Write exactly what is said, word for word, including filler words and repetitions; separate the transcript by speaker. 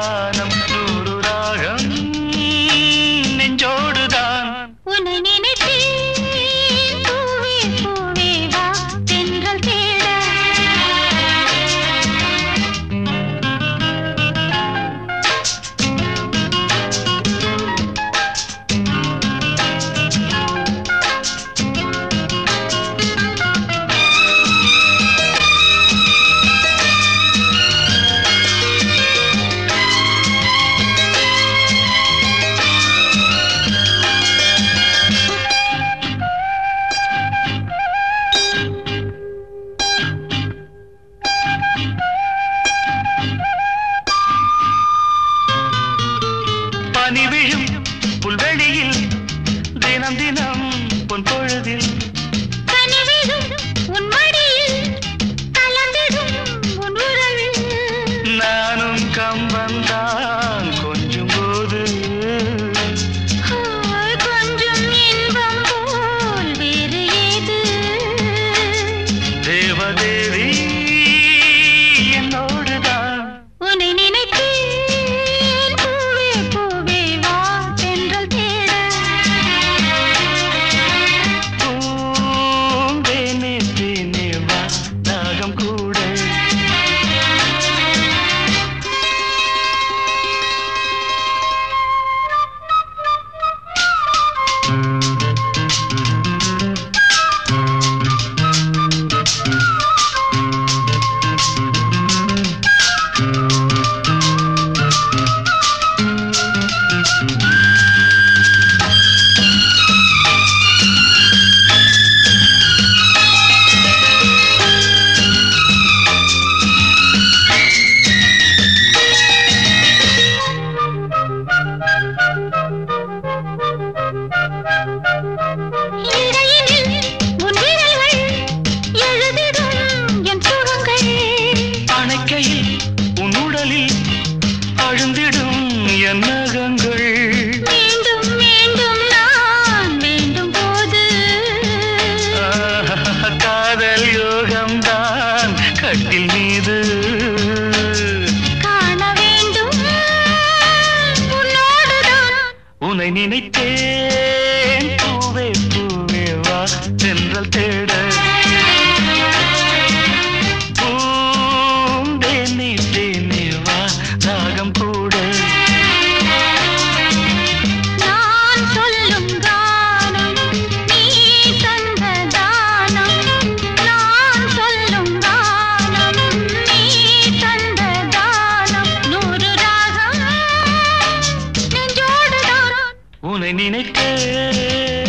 Speaker 1: கானம் நூறு ராகம் நெஞ்சோடுதான்
Speaker 2: உன்னை நினைத்தேன் பூவே பூவே வா தென்றல் தேட
Speaker 1: பனி விழும் புல்வெளியில் தினம் தினம் பொன் பொழுதில்
Speaker 2: கனிவிடும் உன் மடியில் கலந்திடும் உன் உறவில்
Speaker 1: நானும் கம்பந்தான் கொஞ்சம் போது
Speaker 2: கொஞ்சம் இன்பம் போல் வேறு ஏது
Speaker 1: தேவதேவி என்னோடுதான்
Speaker 2: உன்னை நினைத்தேன் பூவே பூவே வா தென்றல் தேட
Speaker 1: பூந்தேனே தேனே வா தாகம் கூட
Speaker 2: இடையினில் உன் விரல்கள் எழுதிடும் என் சுகங்கள்
Speaker 1: அணைக்கையில் உன் உடலில் அழுந்திடும் என் நகங்கள்
Speaker 2: மீண்டும் மீண்டும் நான் வேண்டும் போது
Speaker 1: ஆஹா, காதல் யோகம்தான் கட்டில் மீது
Speaker 2: காண வேண்டும் உன்னோடுதான்
Speaker 1: உன்னை நினைத்தேன் பூவே பூவே வா தென்றல் தேட பூந்தேனே தேனே வா தாகம் கூட
Speaker 2: நான் சொல்லும் கானம் நீ தந்த தானம் நான் சொல்லும் கானம் நீ தந்த தானம் நூறு ராகம் நெஞ்சோடுதான்
Speaker 1: உன்னை நினைத்தேன்